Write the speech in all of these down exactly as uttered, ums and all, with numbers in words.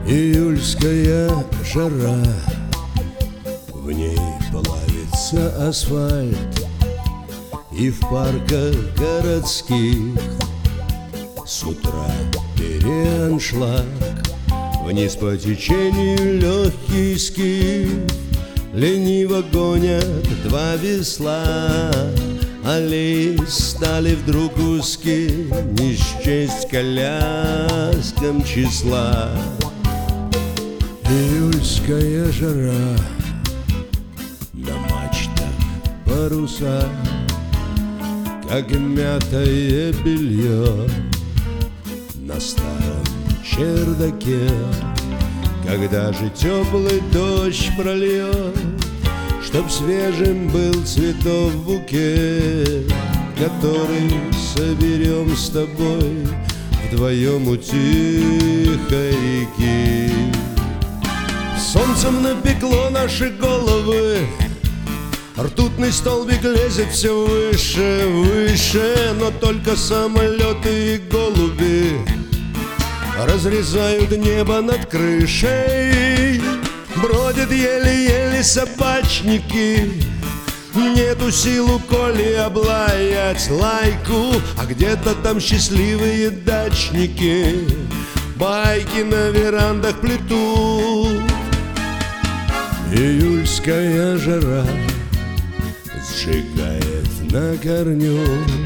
Июльская жара, в ней плавится асфальт, и в парках городских с утра переаншлаг. Вниз по течению легкий скиф лениво гонят два весла. Аллеи стали вдруг узкие, не счесть коляскам числа. Июльская жара, на мачтах паруса, как мятое белье на старом чердаке. Когда же теплый дождь прольет, чтоб свежим был цветов букет, который соберем с тобой вдвоем у тихой реки. Солнцем напекло наши головы, ртутный столбик лезет все выше, выше, но только самолеты и голуби разрезают небо над крышей. Бродят еле-еле собачники, нету сил у Коли облаять лайку, а где-то там счастливые дачники байки на верандах плетут. Июльская жара сжигает на корню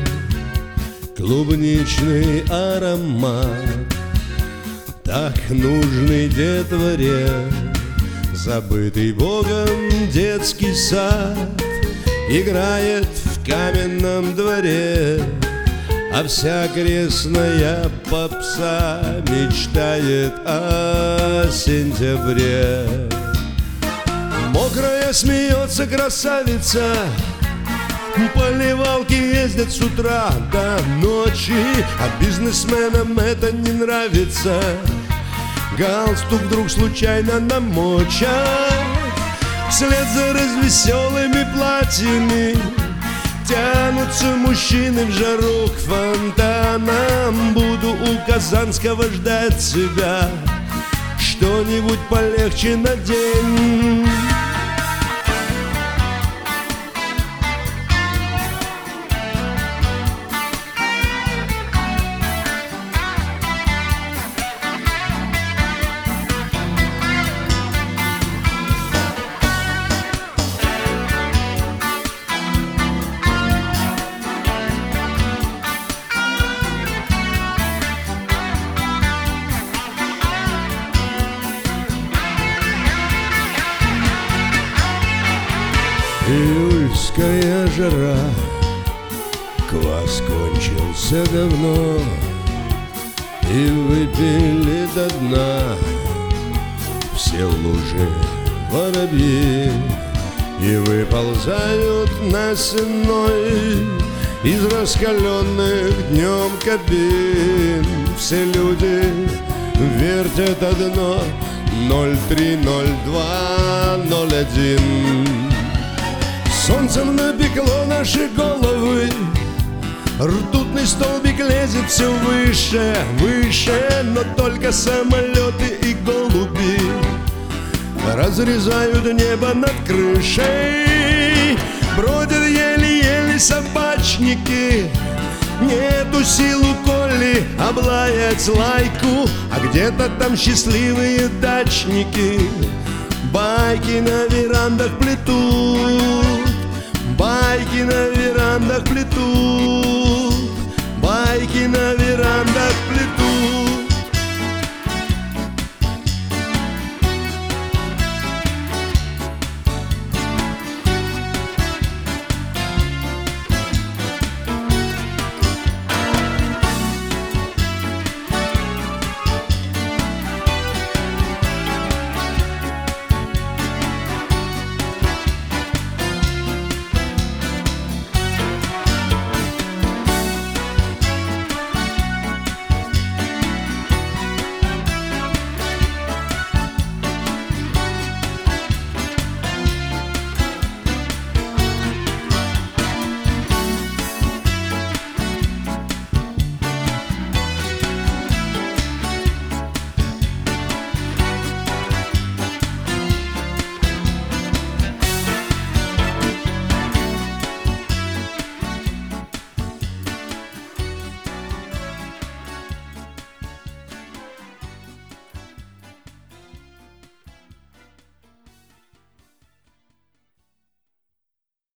клубничный аромат, так нужный детворе. Забытый Богом детский сад играет в каменном дворе, а вся крестная попса мечтает о сентябре. Мокрая смеется красавица, поливалки ездят с утра до ночи, а бизнесменам это не нравится. Галстук вдруг случайно намочат, вслед за развеселыми платьями тянутся мужчины в жару к фонтанам. Буду у Казанского ждать тебя, что-нибудь полегче надень. Июльская жара, квас кончился давно, и выпили до дна все лужи воробьи, и выползают на сенной из раскаленных днем кабин. Все люди вертят одно: ноль три ноль два ноль один. Солнцем напекло наши головы, ртутный столбик лезет все выше, выше, но только самолеты и голуби разрезают небо над крышей. Бродят еле-еле собачники, нету сил у Коли облаять лайку, а где-то там счастливые дачники байки на верандах плетут. Байки на верандах плетут, байки на верандах.